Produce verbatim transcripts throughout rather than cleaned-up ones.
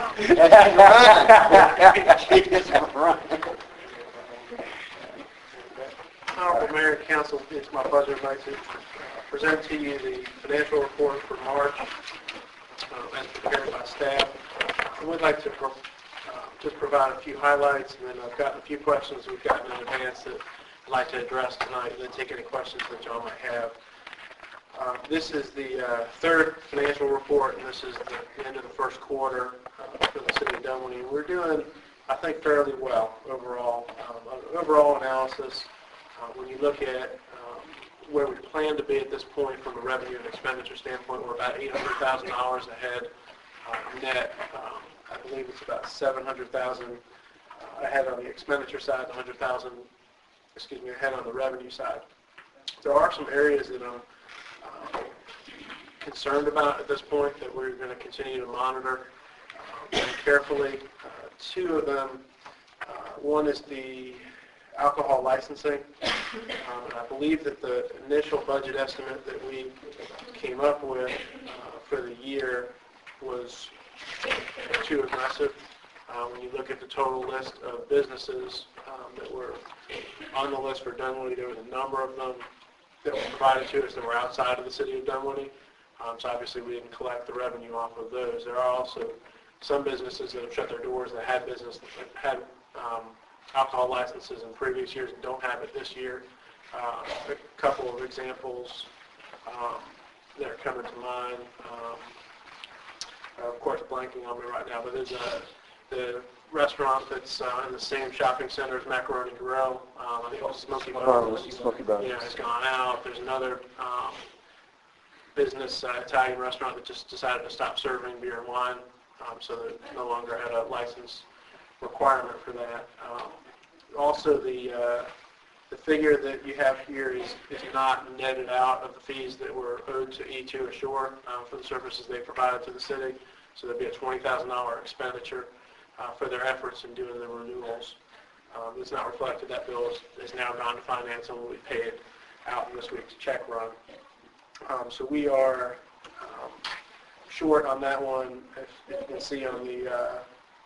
Honorable Mayor and Council, it's my pleasure tonight to present to you the financial report for March uh, as prepared by staff. I would like to pro- uh, just provide a few highlights, and then I've gotten a few questions we've gotten in advance that I'd like to address tonight, and then take any questions that y'all might have. Uh, this is the uh, third financial report, and this is the end of the first quarter uh, for the city of Dunwoody. We're doing, I think, fairly well overall. Um, overall analysis, uh, when you look at um, where we plan to be at this point from a revenue and expenditure standpoint, we're about eight hundred thousand dollars ahead uh, net. Um, I believe it's about seven hundred thousand dollars uh, ahead on the expenditure side, one hundred thousand dollars, excuse me, ahead on the revenue side. There are some areas that I'm Uh, concerned about at this point that we're going to continue to monitor uh, carefully. Uh, two of them, uh, one is the alcohol licensing, um, and I believe that the initial budget estimate that we came up with uh, for the year was too aggressive. Uh, when you look at the total list of businesses um, that were on the list for Dunwoody, there was a number of them that were provided to us that were outside of the city of Dunwoody. Um, so obviously we didn't collect the revenue off of those. There are also some businesses that have shut their doors that had business that had um, alcohol licenses in previous years and don't have it this year. Uh, a couple of examples um, that are coming to mind. Um, are of course blanking on me right now, but there's a, the restaurant that's uh, in the same shopping center as Macaroni Grill. Um, I think it's Smoky Bones. Smoky Bones. Yeah, it's gone out. There's another um, business, uh, Italian restaurant that just decided to stop serving beer and wine, um, so they no longer had a license requirement for that. Um, also, the uh, the figure that you have here is, is not netted out of the fees that were owed to E two Assure uh, for the services they provided to the city. So there'd be a twenty thousand dollars expenditure Uh, for their efforts in doing the renewals. Um, it's not reflected. That bill is, is now gone to finance and will be paid out in this week's check run. Um, so we are um, short on that one. If, if you can see on the uh,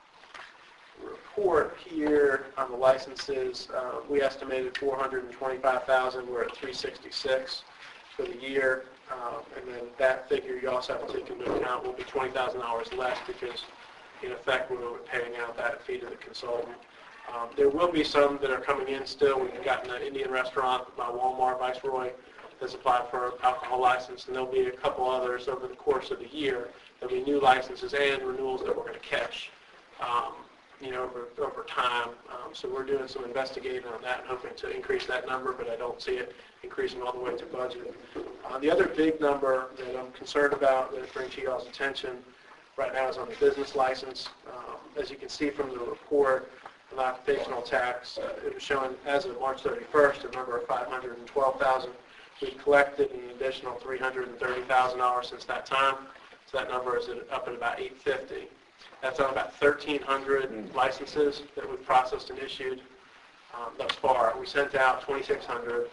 report here on the licenses, uh, we estimated four hundred twenty-five thousand dollars. We're at three hundred sixty-six for the year. Um, and then that figure you also have to take into account will be twenty thousand dollars less because in effect, we're paying out that fee to the consultant. Um, there will be some that are coming in still. We've gotten an Indian restaurant by Walmart, Viceroy, that's applied for an alcohol license, and there'll be a couple others over the course of the year. There'll be new licenses and renewals that we're going to catch, um, you know, over, over time. Um, so we're doing some investigating on that and hoping to increase that number, but I don't see it increasing all the way to budget. Uh, the other big number that I'm concerned about that brings to y'all's attention right now is on the business license. Um, as you can see from the report, the occupational tax, uh, it was showing as of March thirty-first a number of five hundred twelve thousand dollars. We've collected an additional three hundred thirty thousand dollars since that time, so that number is up at about eight hundred fifty thousand dollars. That's on about thirteen hundred licenses that we've processed and issued um, thus far. We sent out twenty-six hundred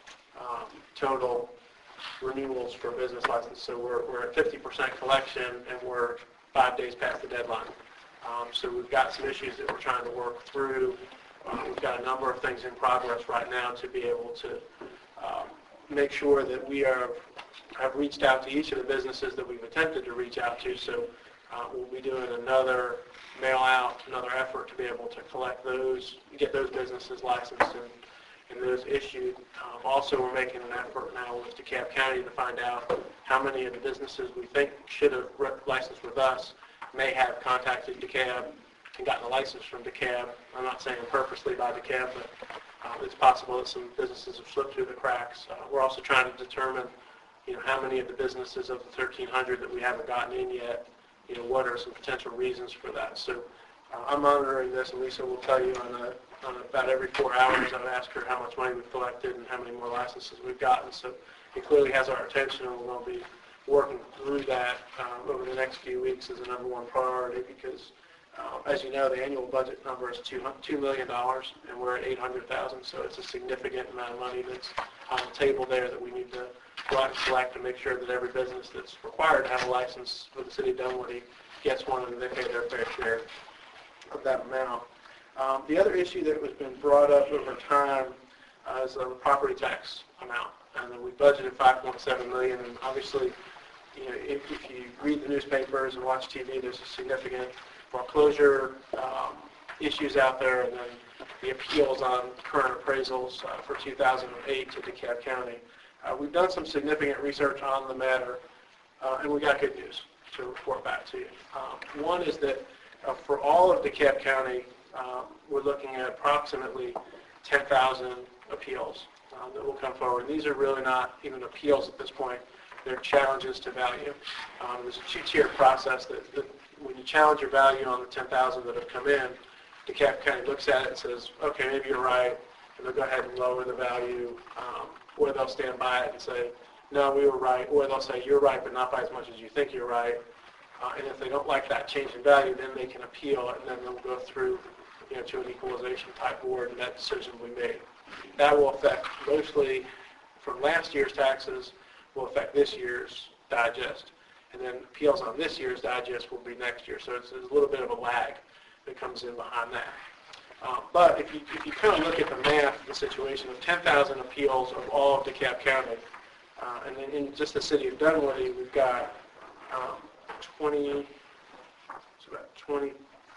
um, total renewals for business license, so we're, we're at fifty percent collection, and we're five days past the deadline. Um, so we've got some issues that we're trying to work through. Uh, we've got a number of things in progress right now to be able to um, make sure that we are have reached out to each of the businesses that we've attempted to reach out to. So uh, we'll be doing another mail out, another effort to be able to collect those, get those businesses licensed and, and those issued. Um, also, we're making an effort now with DeKalb County to find out how many of the businesses we think should have licensed with us may have contacted DeKalb and gotten a license from DeKalb. I'm not saying purposely by DeKalb, but uh, it's possible that some businesses have slipped through the cracks. Uh, we're also trying to determine, you know, how many of the businesses of the thirteen hundred that we haven't gotten in yet, you know, what are some potential reasons for that. So uh, I'm monitoring this, and Lisa will tell you on, a, on about every four hours. I've asked her how much money we've collected and how many more licenses we've gotten. So it clearly has our attention, and we'll be working through that um, over the next few weeks as a number one priority because, uh, as you know, the annual budget number is two million dollars, and we're at eight hundred thousand dollars, so it's a significant amount of money that's on the table there that we need to go out and collect and make sure that every business that's required to have a license for the city of Dunwoody gets one and they pay their fair share of that amount. Um, the other issue that has been brought up over time uh, is the property tax amount. And then we budgeted five point seven million dollars, and obviously, you know, if, if you read the newspapers and watch T V, there's a significant foreclosure um, issues out there, and then the appeals on current appraisals uh, for two thousand eight to DeKalb County. Uh, we've done some significant research on the matter, uh, and we got good news to report back to you. Um, one is that uh, for all of DeKalb County, um, we're looking at approximately ten thousand appeals um, that will come forward. And these are really not even appeals at this point. They're challenges to value. Um, there's a two-tier process that, that when you challenge your value on the ten thousand that have come in, DeKalb County looks at it and says, okay, maybe you're right, and they'll go ahead and lower the value, um, or they'll stand by it and say, no, we were right, or they'll say, you're right, but not by as much as you think you're right. Uh, and if they don't like that change in value, then they can appeal it, and then they'll go through, you know, to an equalization type board, and that decision will be made. That will affect mostly from last year's taxes, will affect this year's digest, and then appeals on this year's digest will be next year. So it's, it's a little bit of a lag that comes in behind that. Uh, but if you, if you kind of look at the math, the situation of ten thousand appeals of all of DeKalb County, uh, and then in just the city of Dunwoody, we've got um, twenty, it's about twenty,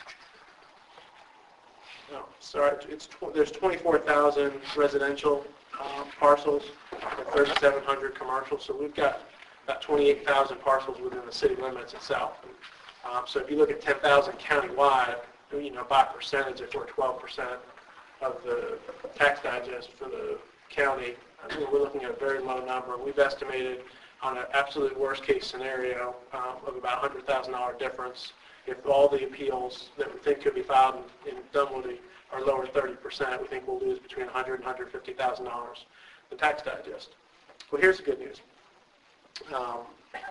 no, sorry, it's tw there's twenty-four thousand residential um, parcels and thirty-seven hundred commercial, so we've got about twenty-eight thousand parcels within the city limits itself. Um, so if you look at ten thousand countywide, you know, by percentage, if we're twelve percent of the tax digest for the county, I mean, we're looking at a very low number. We've estimated on an absolute worst case scenario um, of about one hundred thousand dollars difference if all the appeals that we think could be filed in, in Dunwoody are lower thirty percent. We think we'll lose between one hundred thousand dollars and one hundred fifty thousand dollars the tax digest. Well, here's the good news. Um,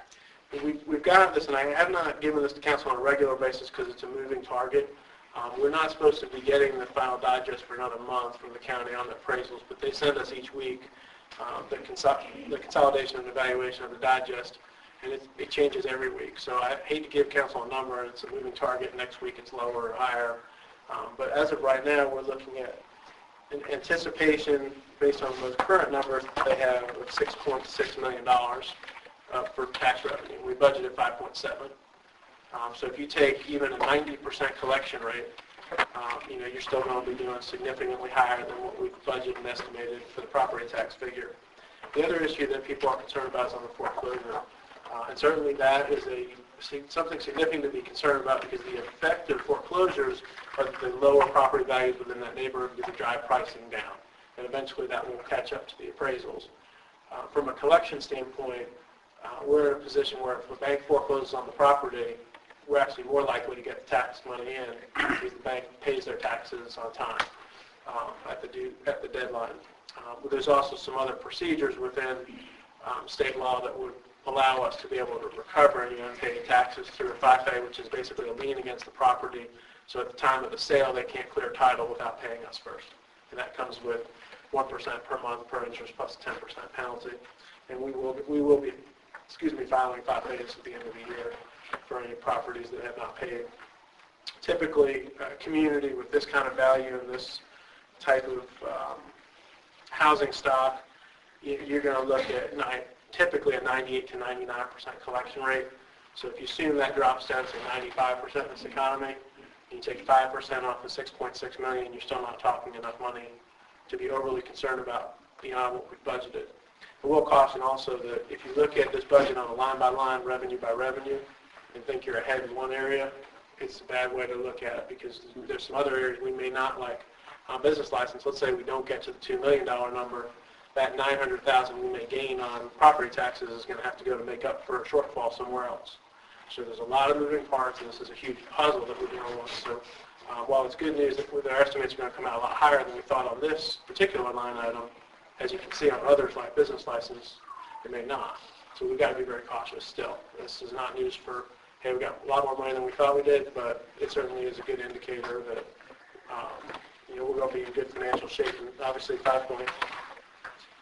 we've, we've got this, and I have not given this to council on a regular basis because it's a moving target. Um, we're not supposed to be getting the final digest for another month from the county on the appraisals, but they send us each week um, the, consol the consolidation and evaluation of the digest, and it, it changes every week. So I hate to give council a number, and it's a moving target. Next week it's lower or higher. Um, but as of right now, we're looking at an anticipation, based on those current numbers, they have six point six million dollars uh, for tax revenue. We budgeted five point seven. Um, so if you take even a ninety percent collection rate, um, you know, you're still going to be doing significantly higher than what we've budgeted and estimated for the property tax figure. The other issue that people are concerned about is on the foreclosure. Uh, and certainly that is a something significant to be concerned about, because the effect of foreclosures are that the lower property values within that neighborhood to drive pricing down. And eventually that will catch up to the appraisals. Uh, from a collection standpoint, uh, we're in a position where if a bank forecloses on the property, we're actually more likely to get the tax money in because the bank pays their taxes on time um, at the due, at the deadline. Uh, but there's also some other procedures within um, state law that would allow us to be able to recover any unpaid taxes through a F I F A, which is basically a lien against the property. So at the time of the sale, they can't clear title without paying us first. And that comes with one percent per month per interest plus a ten percent penalty. And we will, we will be, excuse me, filing F I F As at the end of the year for any properties that have not paid. Typically, a community with this kind of value and this type of um, housing stock, you're going to look at nine, typically a ninety-eight to ninety-nine percent collection rate. So if you assume that drops down to ninety-five percent in this economy, you take five percent off of six point six million dollars, you're still not talking enough money to be overly concerned about beyond what we budgeted. I will caution also that if you look at this budget on a line-by-line, revenue by revenue, and think you're ahead in one area, it's a bad way to look at it, because there's some other areas we may not like. On business license, let's say we don't get to the two million dollar number, that nine hundred thousand dollars we may gain on property taxes is going to have to go to make up for a shortfall somewhere else. So there's a lot of moving parts, and this is a huge puzzle that we're dealing with. So uh, while it's good news that our estimates are going to come out a lot higher than we thought on this particular line item, as you can see on others like business license, it may not. So we've got to be very cautious still. This is not news for, hey, we got a lot more money than we thought we did, but it certainly is a good indicator that um, you know, we're going to be in good financial shape. And obviously five point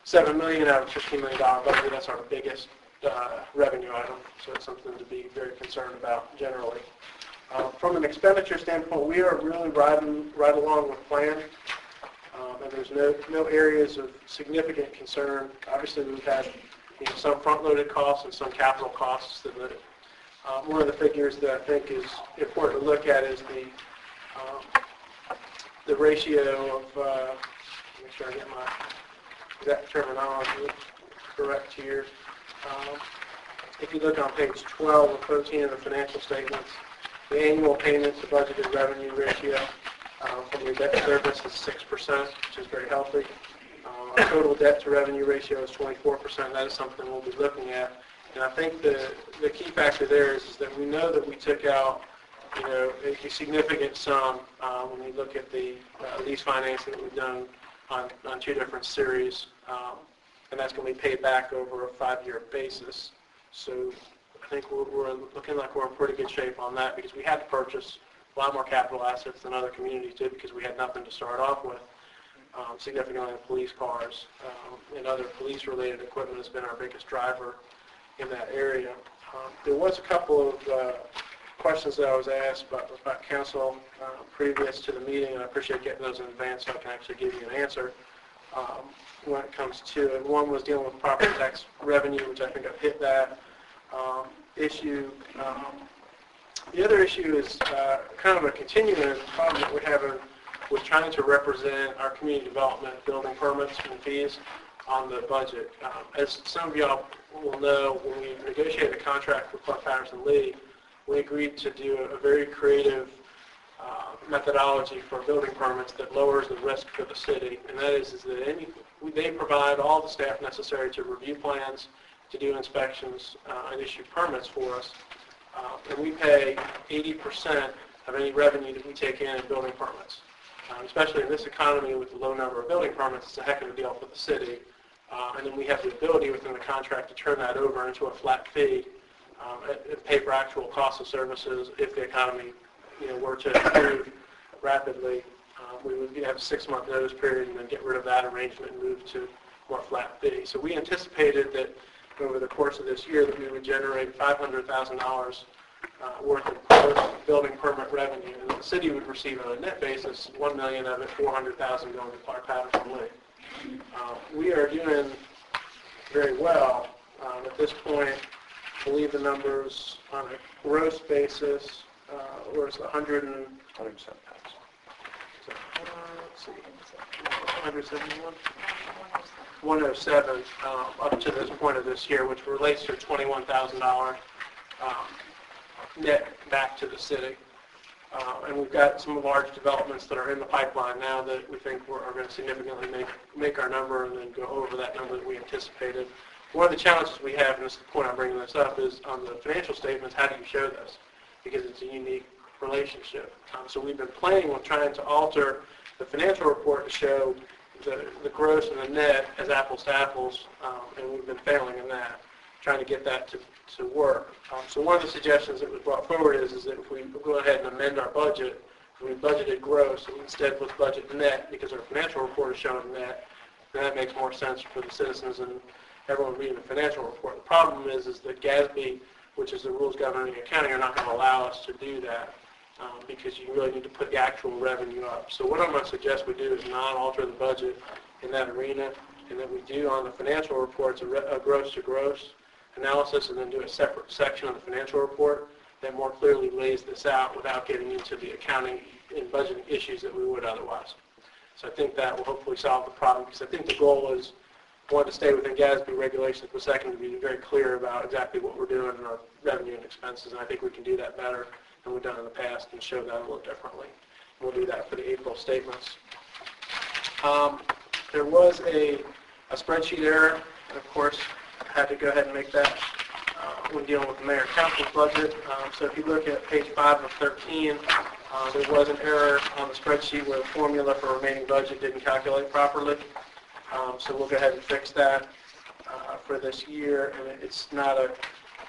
seven million dollars out of a fifteen million dollars budget. That's our biggest uh, revenue item, so it's something to be very concerned about generally. Uh, from an expenditure standpoint, we are really riding right along with plan, um, and there's no no areas of significant concern. Obviously, we've had you know, some front-loaded costs and some capital costs. That the, uh, one of the figures that I think is important to look at is the um, the ratio of. Uh, make sure I get my exact terminology correct here. Um, if you look on page twelve and thirteen of the financial statements, the annual payments to budgeted revenue ratio uh, from your debt service is six percent, which is very healthy. Uh, our total debt to revenue ratio is twenty-four percent. That is something we'll be looking at. And I think the, the key factor there is, is that we know that we took out you know, a, a significant sum uh, when we look at the uh, lease financing that we've done on, on two different series. Um, and that's going to be paid back over a five-year basis. So I think we're, we're looking like we're in pretty good shape on that because we had to purchase a lot more capital assets than other communities did because we had nothing to start off with. Um, significantly, police cars um, and other police-related equipment has been our biggest driver in that area. Um, there was a couple of uh, questions that I was asked about, about council uh, previous to the meeting, and I appreciate getting those in advance so I can actually give you an answer um, when it comes to it. One was dealing with property tax revenue, which I think I've hit that um, issue. Um, the other issue is uh, kind of a continuing problem that we're having with trying to represent our community development building permits and fees on the budget. Um, as some of y'all will know, when we negotiated a contract with Clark Patterson Lee, we agreed to do a very creative uh, methodology for building permits that lowers the risk for the city, and that is, is that any, they provide all the staff necessary to review plans, to do inspections, uh, and issue permits for us, uh, and we pay eighty percent of any revenue that we take in in building permits. Um, especially in this economy with the low number of building permits, it's a heck of a deal for the city. Uh, and then we have the ability within the contract to turn that over into a flat fee um, and pay for actual costs of services if the economy you know, were to improve rapidly. Uh, we would have a six-month notice period and then get rid of that arrangement and move to more flat fee. So we anticipated that over the course of this year that we would generate five hundred thousand dollars Uh, worth of gross building permit revenue, and the city would receive on a net basis one million dollars of it, four hundred thousand dollars going to Clark Patterson Lee. Uh, we are doing very well. Um, at this point, I believe the numbers on a gross basis uh, was one hundred and uh, let's see, one seventy-one, one oh seven uh, up to this point of this year, which relates to twenty-one thousand dollars. Um, net back to the city. Uh, and we've got some large developments that are in the pipeline now that we think we're, are going to significantly make, make our number and then go over that number that we anticipated. One of the challenges we have, and this is the point I'm bringing this up, is on the financial statements, how do you show this? Because it's a unique relationship. Um, so we've been playing with trying to alter the financial report to show the, the gross and the net as apples to apples, um, and we've been failing in that, trying to get that to to work. Um, so one of the suggestions that was brought forward is, is that if we go ahead and amend our budget, if we budgeted gross and instead let's budget net because our financial report is showing net, then that makes more sense for the citizens and everyone reading the financial report. The problem is, is that GASB, which is the rules governing accounting, are not going to allow us to do that um, because you really need to put the actual revenue up. So what I'm going to suggest we do is not alter the budget in that arena, and that we do on the financial reports a, re a gross to gross analysis and then do a separate section on the financial report that more clearly lays this out without getting into the accounting and budgeting issues that we would otherwise. So I think that will hopefully solve the problem because I think the goal is, one, to stay within GASB regulations, but second, to be very clear about exactly what we're doing in our revenue and expenses, and I think we can do that better than we've done in the past and show that a little differently. We'll do that for the April statements. Um, there was a, a spreadsheet error, and of course, had to go ahead and make that uh, when dealing with the mayor and council's budget. Um, so if you look at page five of thirteen, uh, there was an error on the spreadsheet where the formula for remaining budget didn't calculate properly. Um, so we'll go ahead and fix that uh, for this year, and it's not a,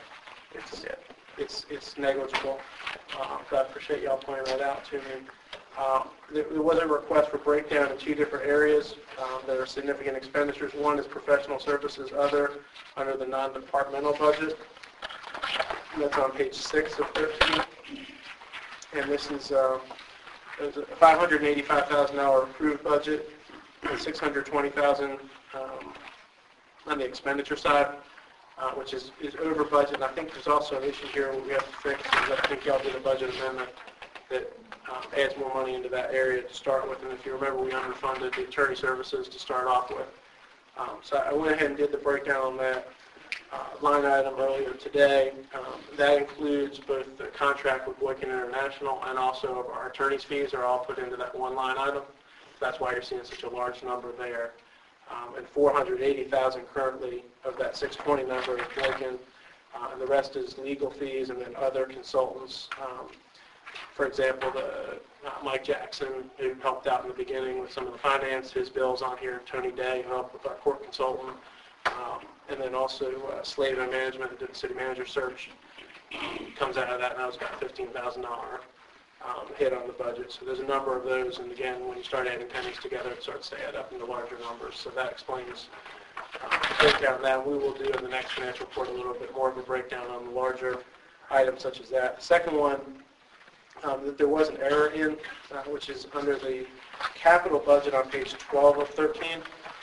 it's it's it's negligible. Uh, so I appreciate y'all pointing that out to me. Uh, There there was a request for breakdown in two different areas. Um, There are significant expenditures. One is professional services, other under the non-departmental budget. And that's on page six of thirteen. And this is uh, there's a five hundred eighty-five thousand dollars approved budget, and six hundred twenty thousand dollars um, on the expenditure side, uh, which is, is over budget. And I think there's also an issue here we have to fix. Is I think y'all did a budget amendment that um, adds more money into that area to start with. And if you remember, we underfunded the attorney services to start off with. Um, so I went ahead and did the breakdown on that uh, line item earlier today. Um, that includes both the contract with Boykin International and also our attorney's fees are all put into that one line item. That's why you're seeing such a large number there. Um, and four hundred eighty thousand dollars currently of that six twenty number is Boykin, uh, and the rest is legal fees and then other consultants. Um, for example, the uh, Mike Jackson, who helped out in the beginning with some of the finance, his bill's on here. Tony Day, who helped with our court consultant, um, and then also uh, Slade and Management, who did the city manager search, um, comes out of that, and that was about fifteen thousand dollars. Um, hit on the budget. So there's a number of those, and again, when you start adding pennies together, it starts to add up into larger numbers. So that explains uh, the breakdown of that. We will do in the next financial report a little bit more of a breakdown on the larger items such as that. The second one um, that there was an error in, uh, which is under the capital budget on page twelve of thirteen.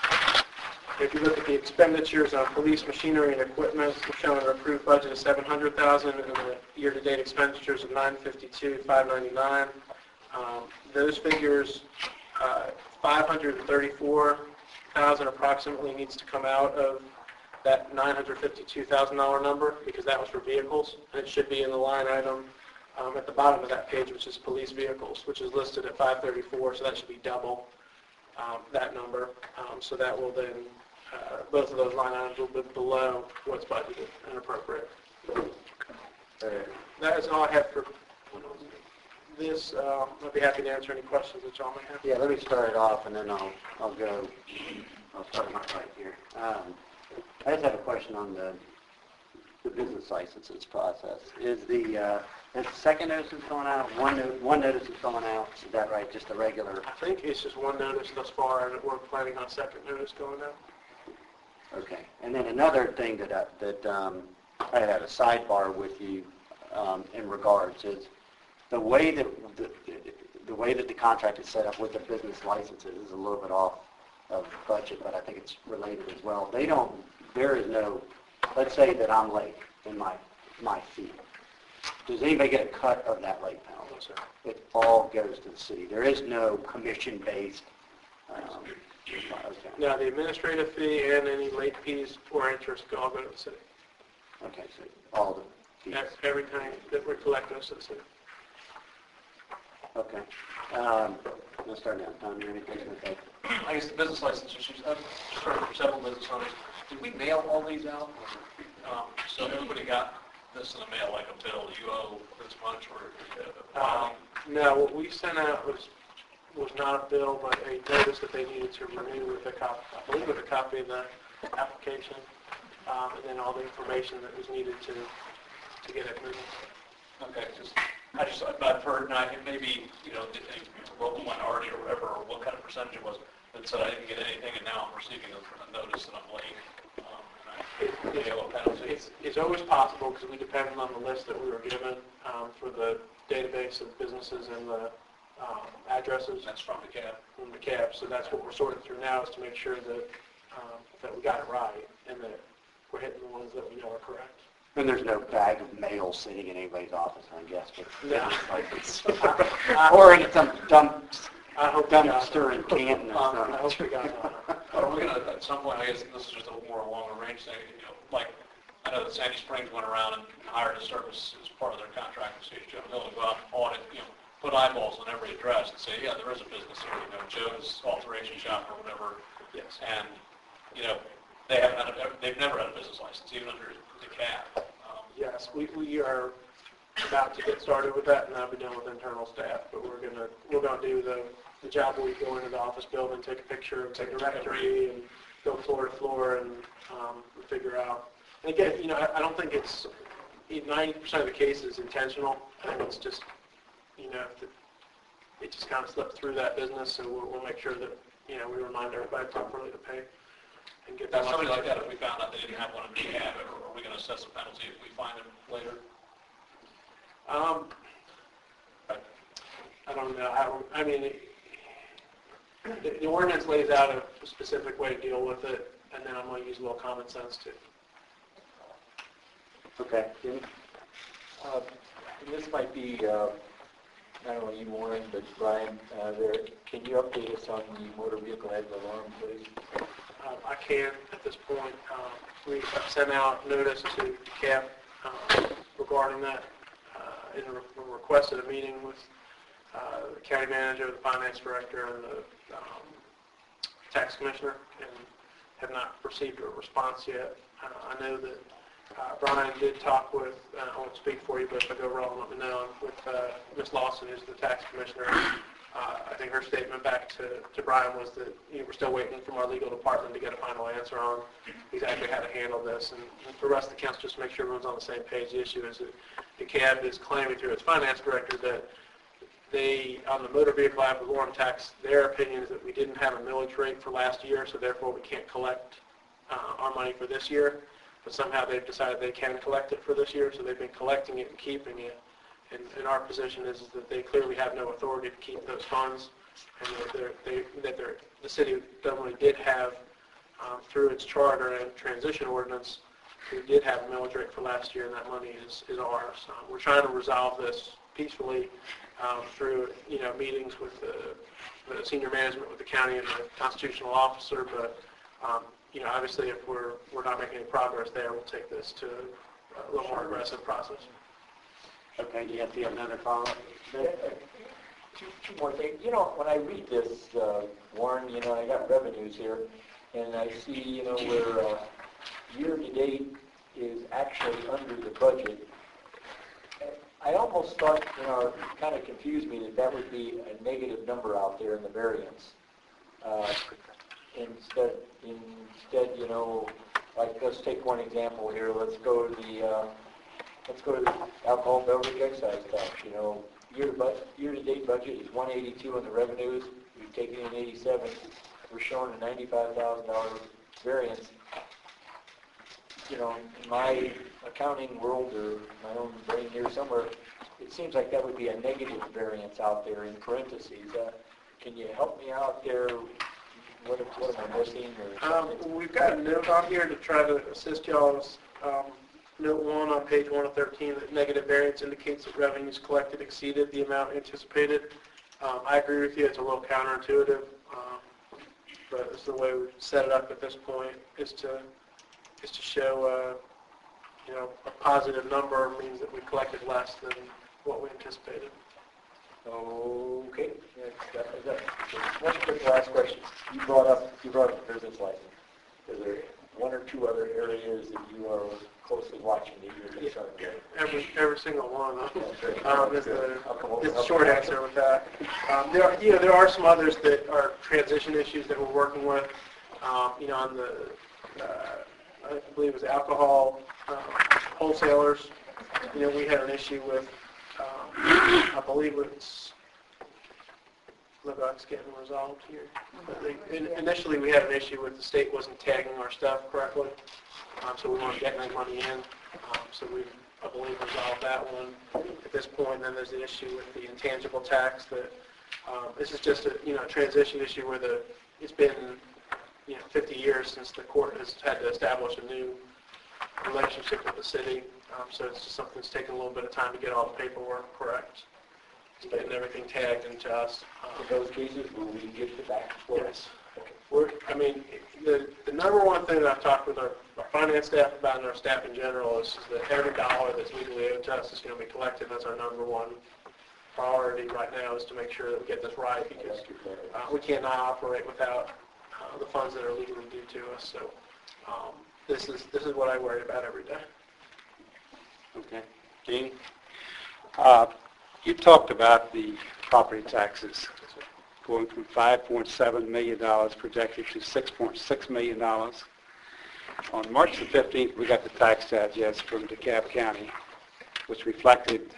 If you look at the expenditures on police machinery and equipment, we're showing an approved budget of seven hundred thousand dollars and the year-to-date expenditures of nine fifty-two, five ninety-nine. Um, those figures, uh, five hundred thirty-four thousand dollars approximately needs to come out of that nine hundred fifty-two thousand dollars number because that was for vehicles, and it should be in the line item um, at the bottom of that page, which is police vehicles, which is listed at five thirty-four, so that should be double um, that number. Um, so that will then Uh, both of those line items will be below what's budgeted and appropriate. That is all I have for this. Uh, I'll be happy to answer any questions that y'all may have. Yeah, let me start it off, and then I'll I'll go. I'll start my right here. Um, I just have a question on the the business licenses process. Is the uh, is the second notice is going out? One no, one notice is going out. Is that right? Just a regular? I think it's just one notice thus far, and we're planning on a second notice going out. Okay. And then another thing that I, that um, I had a sidebar with you um, in regards is the way that the, the way that the contract is set up with the business licenses is a little bit off of budget, but I think it's related as well. They don't. There is no. Let's say that I'm late in my my fee. Does anybody get a cut of that late penalty? No, sir. It all goes to the city. There is no commission-based. Um, Okay. Now, the administrative fee and any late fees or interest all go to the city. Okay, so all the fees. Everything that we collect goes to the city. Okay. Um, let's start now. Tom, you have anything to say? I guess the business license issues, I've started for several business owners. Did we mail all these out? Um, so everybody got this in the mail, like a bill, you owe this much, or? Uh, Um, no, what we sent out was was not a bill, but a notice that they needed to renew with a copy, I believe with a copy of the application, um, and then all the information that was needed to to get it moving. Okay, just, I just, I've heard, and I think maybe, you know, the a local minority or whatever, or what kind of percentage it was, that said I didn't get anything, and now I'm receiving a, a notice that I'm late, um, and I pay a penalty. It's, it's always possible because we depended on the list that we were given um, for the database of businesses and the um, addresses. That's from the cab. From the cab. So that's what we're sorting through now is to make sure that um, that we got it right and that we're hitting the ones that we know are correct. And there's no bag of mail sitting in anybody's office, I guess, but No. like it's, I, or in some dump, I hope we got dumpster in it. Canton or Um, something. I hope we got it. Are we going to, at some point, I guess this is just a more longer range thing, you know, like, I know that Sandy Springs went around and hired a service as part of their contract with C H Joe Hill to go out and audit, you know, put eyeballs on every address and say, yeah, there is a business here, you know, Joe's Alteration Shop or whatever. Yes. And, you know, they haven't had a, they've never had a business license, even under the cap. Um, Yes, we, we are about to get started with that, and I'll be done with internal staff. But we're gonna we're gonna do the the job where we go into the office building, take a picture of the directory, and go floor to floor and um, figure out. And again, you know, I, I don't think it's ninety percent of the cases intentional. I think it's just, you know, if, the, it just kind of slipped through that business, and we'll, we'll make sure that, you know, we remind everybody properly to pay and get that. Now, somebody like that, if we found out they didn't have one in the cab, are we going to assess a penalty if we find them later? Um, I don't know how, I mean, it, the, the ordinance lays out a specific way to deal with it, and then I'm going to use a little common sense too. Okay, Jimmy? Uh, and this might be, uh, I don't know, you Warren, but Brian, uh, there, can you update us on the motor vehicle ad alarm, please? Um, I can at this point. Um, we have sent out notice to C A B um, regarding that, uh, and re- requested a meeting with uh, the county manager, the finance director, and the um, tax commissioner, and have not received a response yet. Uh, I know that uh, Brian did talk with, uh, I won't speak for you, but if I go wrong, let me know, with uh, Miz Lawson, who's the tax commissioner. Uh, I think her statement back to, to Brian was that, you know, we're still waiting from our legal department to get a final answer on exactly how to handle this. And, and for the rest of the council, just to make sure everyone's on the same page, the issue is that the C A B is claiming through its finance director that they, on the motor vehicle ad valorem tax, their opinion is that we didn't have a millage rate for last year, so therefore we can't collect uh, our money for this year. But somehow they've decided they can collect it for this year, so they've been collecting it and keeping it. And, and our position is, is that they clearly have no authority to keep those funds, and that, they're, they, that they're, the city definitely did have, um, through its charter and transition ordinance, we did have a millage rate for last year, and that money is, is ours. Um, we're trying to resolve this peacefully um, through, you know, meetings with the, the senior management, with the county and the constitutional officer, but um, you know, obviously if we're, we're not making any progress there, we'll take this to a little more aggressive process. Okay, do you have to have another follow-up? Two, two more things. You know, when I read this, uh, Warren, you know, I got revenues here, and I see, you know, where uh, year-to-date is actually under the budget. I almost thought, you know, it kind of confused me that that would be a negative number out there in the variance. Uh, instead, instead, you know, like let's take one example here. Let's go to the uh, let's go to the alcohol beverage excise tax. You know, year to budget, year-to-date budget is one eighty-two on the revenues. We've taken in eighty-seven. We're showing a ninety-five thousand dollars variance. You know, in my accounting world or my own brain here somewhere, it seems like that would be a negative variance out there in parentheses. Uh, can you help me out there? What, what am I missing? Or Um, we've got a note on here to try to assist y'all. Um, note one on page one of thirteen, that negative variance indicates that revenues collected exceeded the amount anticipated. Um, I agree with you. It's a little counterintuitive, um, but it's the way we've set it up at this point is to is to show, uh, you know, a positive number means that we collected less than what we anticipated. Okay. Yeah, that, that, one quick last question. You brought up you brought up the business license. Is there one or two other areas that you are closely watching that you're concerned Yeah, with? every every single one of them. Okay. Um, is the I'll come over- is the short answer with that. Um, there are, you know, there are some others that are transition issues that we're working with. Um, you know, on the uh, I believe it was alcohol um, wholesalers. You know, we had an issue with. Um, I believe it's. Look, it's getting resolved here. But they, in, initially, we had an issue with the state wasn't tagging our stuff correctly, um, so we weren't getting any money in. Um, so we, I believe, resolved that one at this point. And then there's the issue with the intangible tax. That um, this is just a you know transition issue where the it's been you know fifty years since the court has had to establish a new relationship with the city. Um, so it's just something that's taken a little bit of time to get all the paperwork correct. Getting everything tagged into us. Um, In those cases, will we get the back for Yes. We're, I mean, the, the number one thing that I've talked with our, our finance staff about and our staff in general is, is that every dollar that's legally owed to us is going to be collected. That's our number one priority right now is to make sure that we get this right because uh, we cannot operate without uh, the funds that are legally due to us. So um, this is this is what I worry about every day. Okay. Gene? Uh, You talked about the property taxes going from five point seven million dollars projected to six point six million dollars. On March the fifteenth, we got the tax digest from DeKalb County, which reflected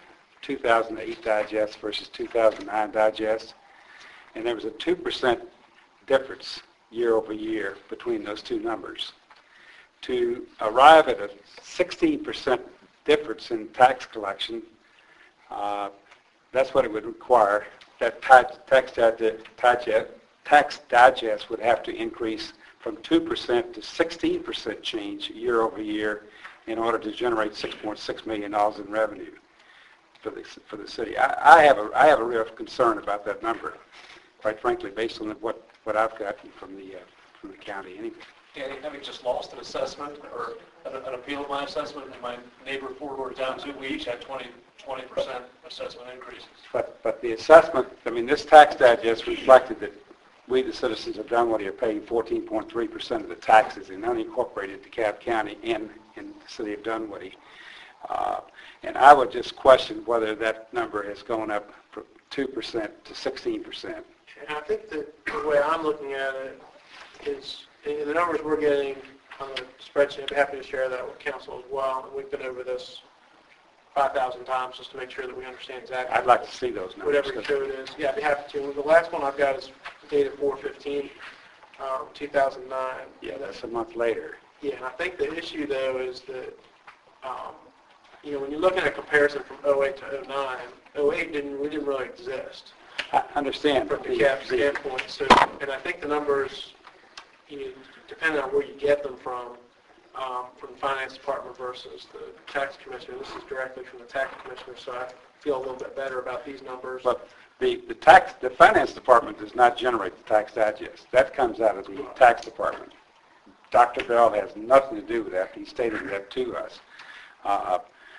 two thousand eight digest versus two thousand nine digest, and there was a two percent difference year over year between those two numbers. To arrive at a sixteen percent difference in tax collection, uh, that's what it would require. That tax, tax, digest, tax digest would have to increase from two percent to sixteen percent change year over year in order to generate six point six million dollars in revenue for the, for the city. I, I, have a, I have a real concern about that number, quite frankly, based on what, what I've gotten from the, uh, from the county anyway. Yeah, having just lost an assessment or an, an appeal of my assessment, and my neighbor four doors down too, we each had twenty percent assessment increases. But, but the assessment, I mean, this tax digest reflected that we, the citizens of Dunwoody, are paying fourteen point three percent of the taxes in unincorporated DeKalb County and in the city of Dunwoody. Uh, and I would just question whether that number has gone up from two percent to sixteen percent. And I think that the way I'm looking at it is, in the numbers we're getting on the spreadsheet, I'd be happy to share that with council as well. And we've been over this five thousand times just to make sure that we understand exactly. I'd like to see those numbers. Whatever your code is. Yeah, I'd be happy to. The last one I've got is dated four fifteen, um, two thousand nine. Yeah, that's a month later. Yeah, and I think the issue, though, is that, um, you know, when you're looking at a comparison from oh eight to oh nine, oh eight didn't, we didn't really exist I understand. from but the the- cap the- standpoint. So, and I think the numbers, you know, depending on where you get them from, um, from the finance department versus the tax commissioner. This is directly from the tax commissioner, so I feel a little bit better about these numbers. But the, the tax, the finance department does not generate the tax digest. That comes out of the tax department. Doctor Bell has nothing to do with that. He stated that to us. Uh,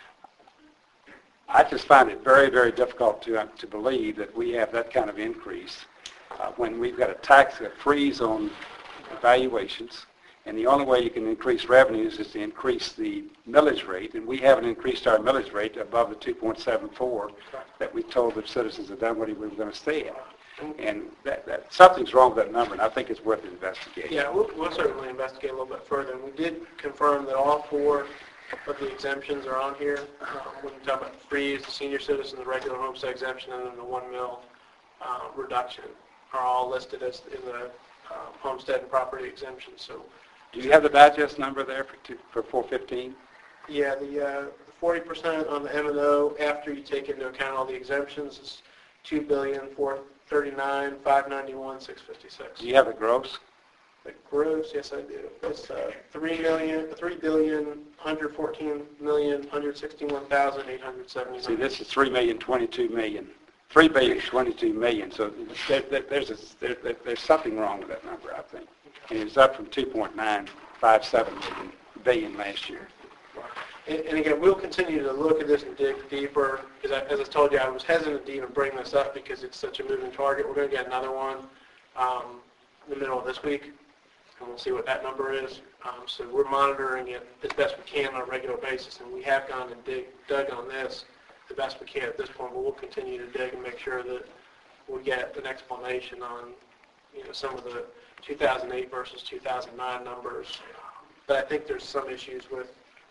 I just find it very, very difficult to, uh, to believe that we have that kind of increase uh, when we've got a tax a freeze on valuations, and the only way you can increase revenues is to increase the millage rate, and we haven't increased our millage rate above the two point seven four that we told the citizens of Dunwoody we were going to stay at. And that, that, something's wrong with that number, and I think it's worth investigating. Yeah, we'll, we'll certainly investigate a little bit further. And we did confirm that all four of the exemptions are on here. Um, when we talk about freeze, the senior citizen, the regular homestead exemption, and then the one mil uh, reduction are all listed as in the uh, homestead and property exemption. So, Do you have the digest number there for, two, for four fifteen? yeah, the uh, forty percent on the M and O after you take into account all the exemptions is two billion four thirty-nine five ninety-one six fifty-six. Do you have the gross? The gross, yes, I do. It's uh, three million, three billion, one hundred fourteen million, one hundred sixty-one thousand, eight hundred seventy-nine. See, this is three million twenty-two million. three billion twenty-two million. So there, there, there's a, there, there's something wrong with that number, I think. And it's up from two point nine five seven billion last year. And, and again, we'll continue to look at this and dig deeper. Because I, as I told you, I was hesitant to even bring this up because it's such a moving target. We're going to get another one um, in the middle of this week, and we'll see what that number is. Um, so we're monitoring it as best we can on a regular basis, and we have gone and dig, dug on this the best we can at this point. But we'll continue to dig and make sure that we get an explanation on, you know, some of the two thousand eight versus two thousand nine numbers. But I think there's some issues with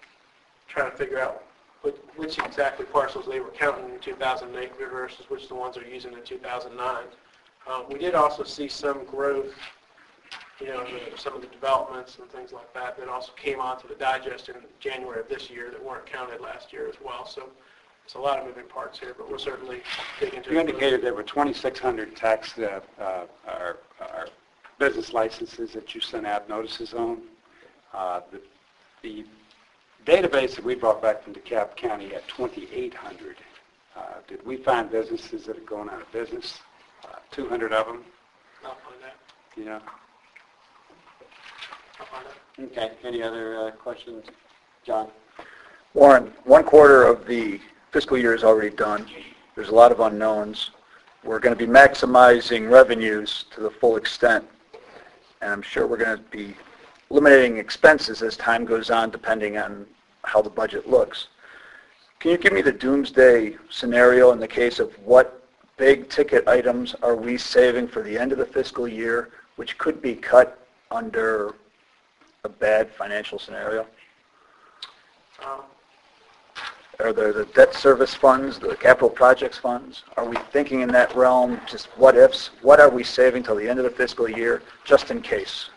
trying to figure out which, which exactly parcels they were counting in two thousand eight versus which the ones they're using in two thousand nine. Um, we did also see some growth, you know, the, some of the developments and things like that that also came onto the digest in January of this year that weren't counted last year as well. So it's a lot of moving parts here, but we'll certainly dig into it. You indicated there were twenty-six hundred tax uh, uh, or, or business licenses that you sent out notices on. Uh, the, the database that we brought back from DeKalb County had twenty-eight hundred. Uh, did we find businesses that are going out of business? Uh, two hundred of them, I'll find that. you know. I'll find that. Okay, any other uh, questions? John? Warren, one quarter of the fiscal year is already done. There's a lot of unknowns. We're going to be maximizing revenues to the full extent, and I'm sure we're going to be eliminating expenses as time goes on depending on how the budget looks. Can you give me the doomsday scenario in the case of what big ticket items are we saving for the end of the fiscal year which could be cut under a bad financial scenario? Um, Are there the debt service funds, the capital projects funds? Are we thinking in that realm, just what ifs? What are we saving till the end of the fiscal year, just in case?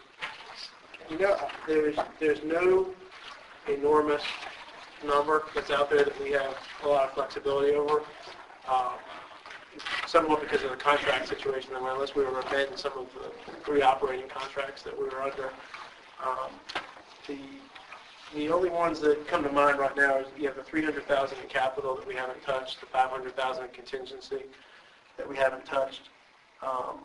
You know, there's, there's no enormous number that's out there that we have a lot of flexibility over. Uh, somewhat because of the contract situation, and unless we were amending some of the three operating contracts that we were under. Um, the the only ones that come to mind right now is you have the three hundred thousand dollars in capital that we haven't touched, the five hundred thousand dollars in contingency that we haven't touched, um,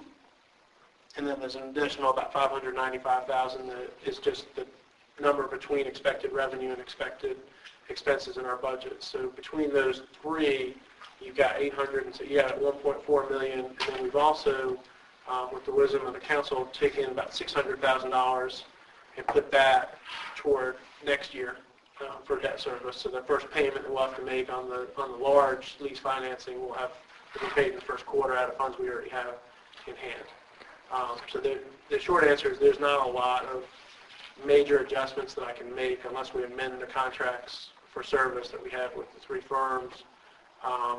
and then there's an additional about five hundred ninety-five thousand dollars that is just the number between expected revenue and expected expenses in our budget. So between those three, you've got eight hundred, and so you got one point four million, and then we've also, um, with the wisdom of the council, taken about six hundred thousand dollars and put that toward next year um, for debt service. So the first payment that we'll have to make on the on the large lease financing will have to be paid in the first quarter out of funds we already have in hand. Um, so the, the short answer is there's not a lot of major adjustments that I can make unless we amend the contracts for service that we have with the three firms. Um,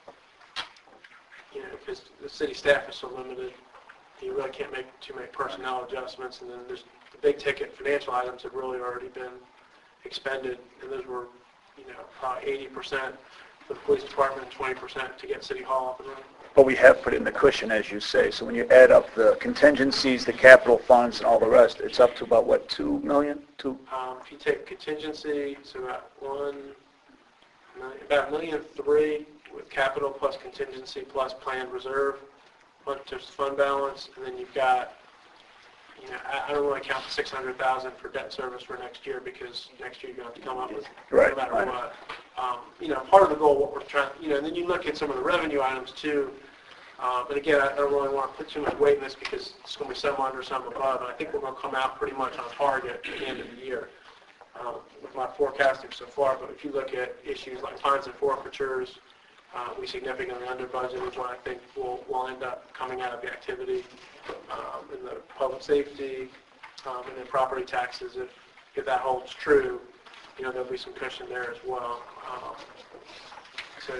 you know, because the city staff is so limited, you really can't make too many personnel adjustments. And then there's the big ticket financial items have really already been expended, and those were, you know, probably eighty percent for the police department and twenty percent to get City Hall up and running. But we have put in the cushion, as you say. So when you add up the contingencies, the capital funds, and all the rest, it's up to about, what, two million? Two? Um, if you take contingency, it's about one, million, about a million three with capital plus contingency plus planned reserve, plus just fund balance, and then you've got, you know, I, I don't really count the six hundred thousand for debt service for next year because next year you're going to have to come up with Right, no matter right. what. Um, you know, part of the goal, what we're trying, you know, and then you look at some of the revenue items too. Uh, but again, I don't really want to put too much weight in this because it's going to be some under, some above, and I think we're going to come out pretty much on target at the end of the year uh, with my forecasting so far. But if you look at issues like fines and forfeitures, uh, we significantly under budget, is what I think will will end up coming out of the activity um, in the public safety um, and then property taxes. If if that holds true, you know, there'll be some cushion there as well. Um, so.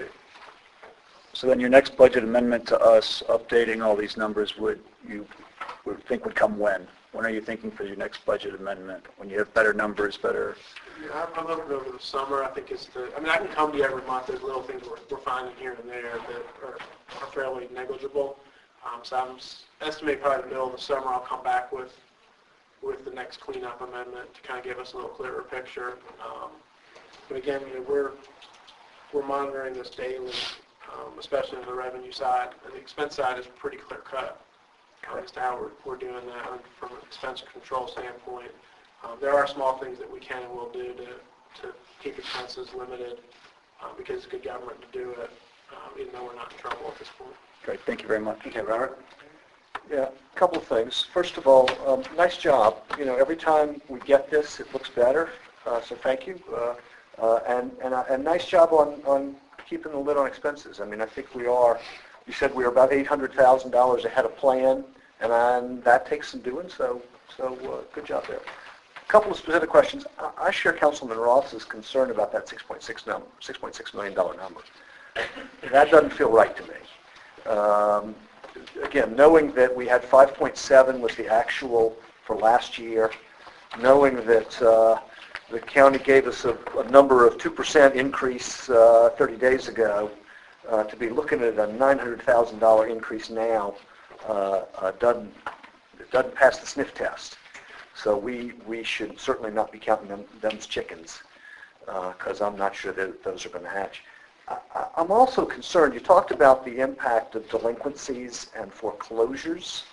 So then your next budget amendment to us, updating all these numbers, would you would think would come when? When are you thinking for your next budget amendment? When you have better numbers, better... Yeah, I'm looking over the summer. I think it's the, I mean, I can come to you every month. There's little things we're, we're finding here and there that are, are fairly negligible. Um, so I'm s- estimating probably the middle of the summer I'll come back with with the next cleanup amendment to kind of give us a little clearer picture. Um, but again, you know, we're we're monitoring this daily, um, especially on the revenue side. And the expense side is pretty clear cut um, as to how we're, we're doing that from an expense control standpoint. Um, there are small things that we can and will do to, to keep expenses limited uh, because it's good government to do it, um, even though we're not in trouble at this point. Great, thank you very much. Okay, Robert? Yeah, a couple of things. First of all, um, nice job. You know, every time we get this, it looks better. Uh, so thank you. Uh, uh, and and uh, and nice job on on keeping the lid on expenses. I mean, I think we are. You said we were about eight hundred thousand dollars ahead of plan, and, and that takes some doing. So so uh, good job there. A couple of specific questions. I, I share Councilman Ross's concern about that six point six number, six point six million dollar number. That doesn't feel right to me. Um, Again, knowing that we had five point seven was the actual for last year, knowing that uh, the county gave us a, a number of two percent increase uh, thirty days ago, uh, to be looking at a nine hundred thousand dollars increase now uh, uh, doesn't, doesn't pass the sniff test. So we, we should certainly not be counting them, them as chickens, because uh, I'm not sure that those are going to hatch. I- I'm also concerned, you talked about the impact of delinquencies and foreclosures.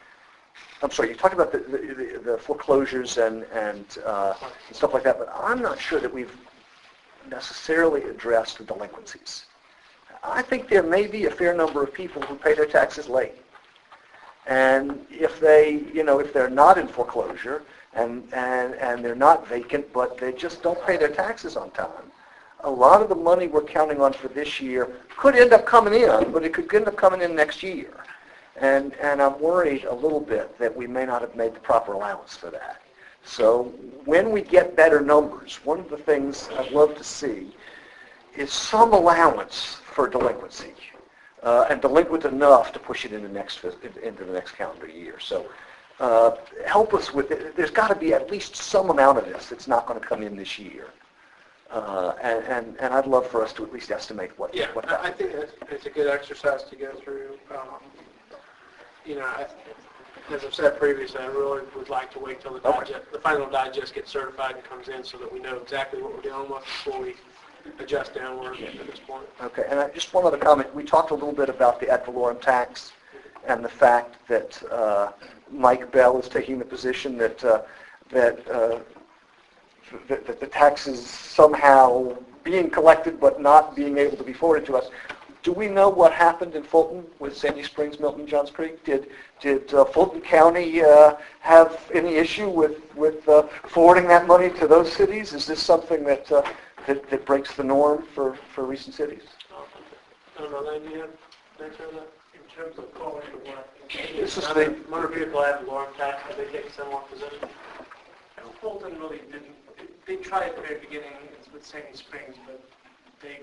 I'm sorry, you talked about the, the, the foreclosures and, and, uh, and stuff like that, but I'm not sure that we've necessarily addressed the delinquencies. I think there may be a fair number of people who pay their taxes late. And if they, you know, if they're not in foreclosure and, and, and they're not vacant, but they just don't pay their taxes on time, a lot of the money we're counting on for this year could end up coming in, but it could end up coming in next year. And, and I'm worried a little bit that we may not have made the proper allowance for that. So when we get better numbers, one of the things I'd love to see is some allowance for delinquency, uh, and delinquent enough to push it into next fis- into the next calendar year. So uh, help us with it. There's got to be at least some amount of this that's not going to come in this year. Uh, and, and, and I'd love for us to at least estimate what, Yeah, what that I I think it's, it's a good exercise to go through. Um, You know, I, as I've said previously, I really would like to wait till the Okay. digest, the final digest gets certified and comes in so that we know exactly what we're dealing with before we adjust downward at this point. Okay, and I, just one other comment. We talked a little bit about the ad valorem tax and the fact that uh, Mike Bell is taking the position that uh, that, uh, that that the tax is somehow being collected but not being able to be forwarded to us. Do we know what happened in Fulton with Sandy Springs, Milton, Johns Creek? Did did uh, Fulton County uh, have any issue with with uh, forwarding that money to those cities? Is this something that uh, that, that breaks the norm for, for recent cities? I don't know, Lane, do you have an answer to that? In terms of calling the one, This is Motor the motor vehicle ad valorem tax, have they taken a similar position? Fulton really didn't, they tried at the very beginning with Sandy Springs, but they,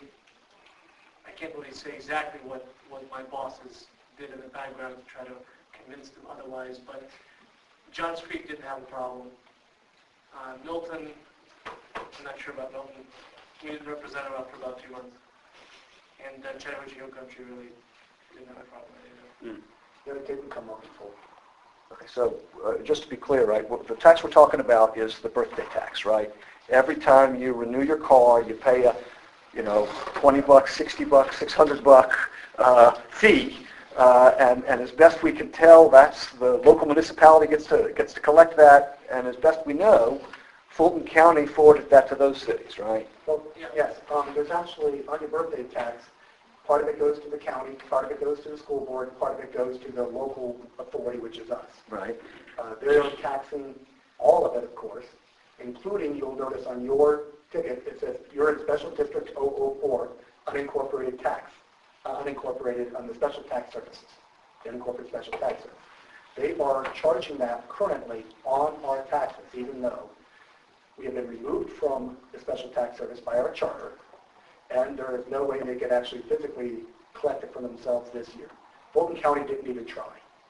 I can't really say exactly what, what my bosses did in the background to try to convince them otherwise, but Johns Creek didn't have a problem. Uh, Milton, I'm not sure about Milton. We didn't represent them for about two months. And uh, Chattahoochee Hill Country really didn't have a problem either. Yeah, it didn't come up before. Okay, so uh, just to be clear, right, what the tax we're talking about is the birthday tax, right? Every time you renew your car, you pay a, you know, twenty bucks, sixty bucks, six hundred buck uh, fee, uh, and and as best we can tell, that's the local municipality gets to gets to collect that, and as best we know, Fulton County forwarded that to those cities, right? Well, yes, um, there's actually, on your birthday tax, part of it goes to the county, part of it goes to the school board, part of it goes to the local authority, which is us. Right. Uh, they're taxing all of it, of course, including, you'll notice on your ticket, it says you're in Special District zero zero four, unincorporated tax, uh, unincorporated on the special tax services, the unincorporated special tax service. They are charging that currently on our taxes, even though we have been removed from the special tax service by our charter, and there is no way they could actually physically collect it for themselves this year. Fulton County didn't even try.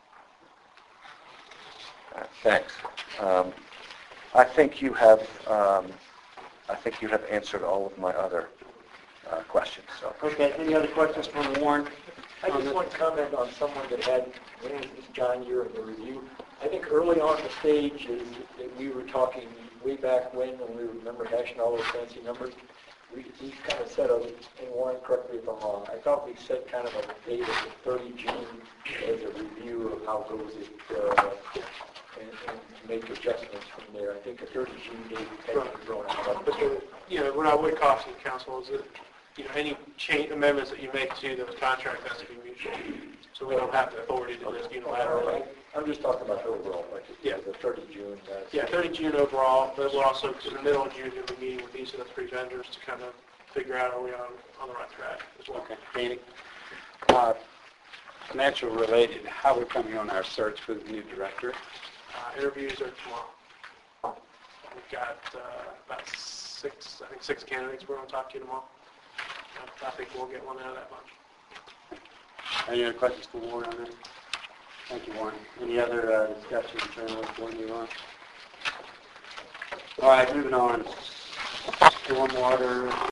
Uh, Thanks. Um, I think you have, um, I think you have answered all of my other uh, questions. So, Okay, any other questions from Warren? I just want to comment on someone that had, my name is John Year in the review. I think early on the stage is that we were talking way back when, when we remember hashing all those fancy numbers. We, we kind of said, a, and Warren, correct me if I'm wrong, I thought we said kind of a date of the thirty June as a review of how goes it, uh, and, and to make adjustments from there. I think a thirty June date had been thrown out. But, the- you know, what I would caution the council is that, you know, any change, amendments that you make to the contract has to be mutual. So we don't have the authority to just unilaterally. I'm just talking about the overall budget. Yeah. The thirty June. that's- Yeah, thirty June overall, but we're also, in the middle of June, going to be meeting with each of the three vendors to kind of figure out are we on, on the right track as well. Okay, Danny. Uh, Financial related, how we're coming on our search for the new director. Uh, interviews are tomorrow. We've got uh, about six, I think six candidates we're going to talk to tomorrow. I I think we'll get one out of that bunch. Any other questions for Warren on that? Thank you, Warren. Any other uh, discussion internally before we move on? All right, moving on. Stormwater.